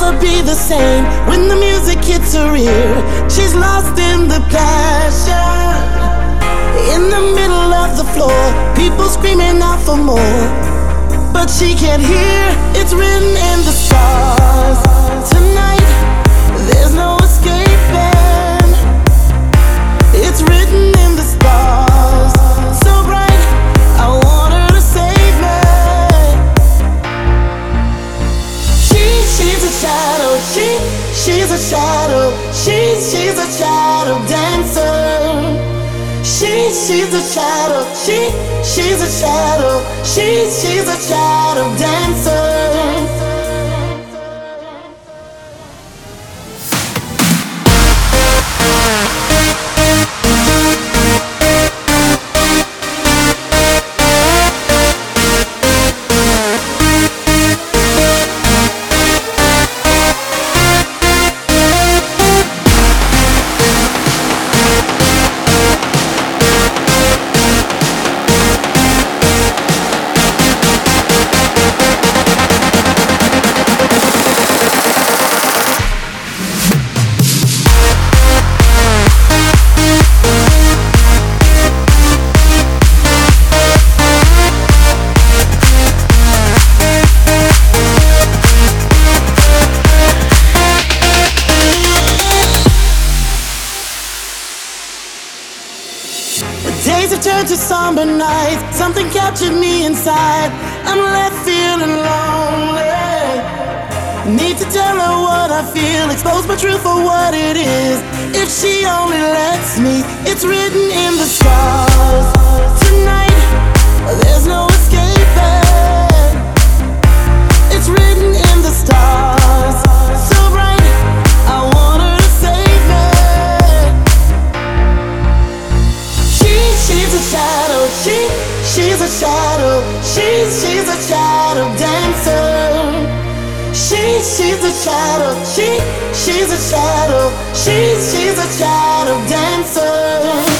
never be the same when the music hits her ear. She's lost in the passion. In the middle of the floor, people screaming out for more, but she can't hear. It's written in the stars. Tonight, there's no escaping. It's written in the stars. So bright, I want her to save me. She's a shadow. She's a shadow. She's a shadow dancer. She's a shadow. She's a shadow. She's a shadow dancer. Days have turned to somber nights. Something captured me inside. I'm left feeling lonely. Need to tell her what I feel, expose my truth for what it is. If she only lets me, it's written in the stars. Tonight, there's no escaping. It's written in the stars. So bright, I want her to save me. She's a shadow. She's a shadow. She's a shadow dancer. She's a shadow. She's a shadow. She's a shadow dancer.